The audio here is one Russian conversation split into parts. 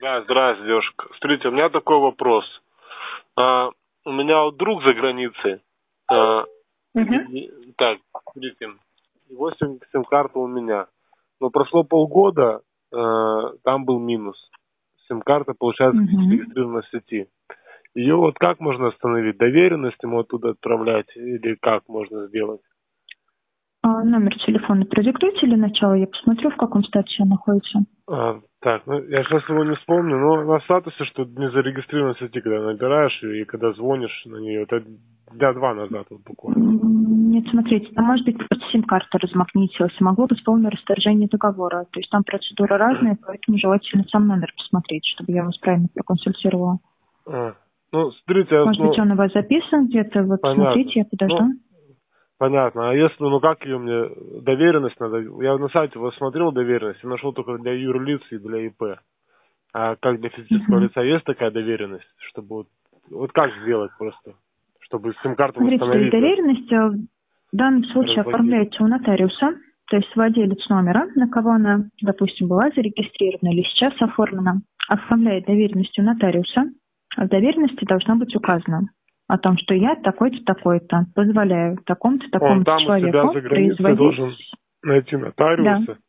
Да, здравствуйте, девушка. Смотрите, у меня такой вопрос. У меня вот друг за границей. Так, смотрите, его сим-карта у меня. Но прошло полгода, там был минус. Сим-карта, получается, зарегистрирована в сети. Ее вот как можно остановить? Доверенность ему оттуда отправлять или как можно сделать? Номер телефона продиктуйте или начало, я посмотрю, в каком статусе он находится. Так, ну я сейчас его не вспомню, но на статусе, что не зарегистрирован в сети, когда набираешь и когда звонишь на нее, это дня 2 назад вот буквально. Нет, смотрите, там может быть просто сим-карта размагнитилась, и могло быть полное расторжение договора. То есть там процедура разная, поэтому желательно сам номер посмотреть, чтобы я вас правильно проконсультировала. Ну, смотрите... Может быть, он у вас записан где-то, вот смотрите, я подожду. Понятно. А если, как ее мне, доверенность надо... Я на сайте вот смотрел доверенность и нашел только для юрлиц и для ИП. А как для физического лица есть такая доверенность, чтобы вот как сделать просто, чтобы сим-карту восстановить? Смотрите, доверенность в данном случае оформляется у нотариуса, то есть владелец номера, на кого она, допустим, была зарегистрирована или сейчас оформлена, оформляет доверенность у нотариуса, а в доверенности должно быть указано о том, что я такой-то, такой-то позволяю такому-то, такому-то человеку производить... должен найти нотариуса. Да.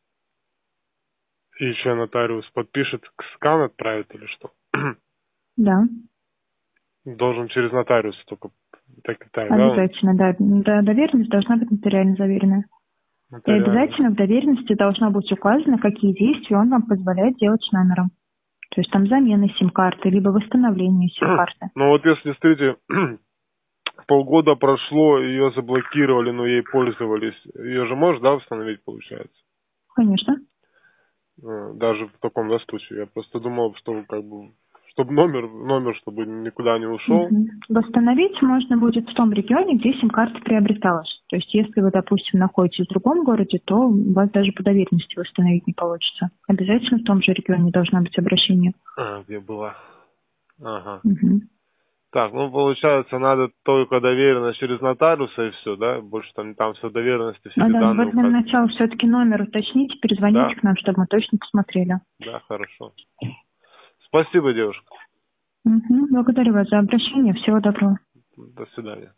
И еще нотариус подпишет, скан отправит или что? Да. Должен через нотариуса только так, обязательно, да? Доверенность должна быть нотариально заверенная. И обязательно в доверенности должно быть указано, какие действия он вам позволяет делать с номером. То есть там замена сим-карты, либо восстановление сим-карты. Ну вот если, смотрите, полгода прошло, ее заблокировали, но ей пользовались, ее же можно, да, восстановить, получается? Конечно. Даже в таком случае. Я просто думал, что чтобы номер, чтобы никуда не ушел. Восстановить можно будет в том регионе, где сим-карта приобреталась. То есть если вы, допустим, находитесь в другом городе, то у вас даже по доверенности восстановить не получится. Обязательно в том же регионе должно быть обращение. Где была? Ага. Так, получается, надо только доверенность через нотариуса и все, да? Больше там все доверенности, все данные. Вот для начала все-таки номер уточните, перезвоните к нам, чтобы мы точно посмотрели. Да, хорошо. Спасибо, девушка. Благодарю вас за обращение. Всего доброго. До свидания.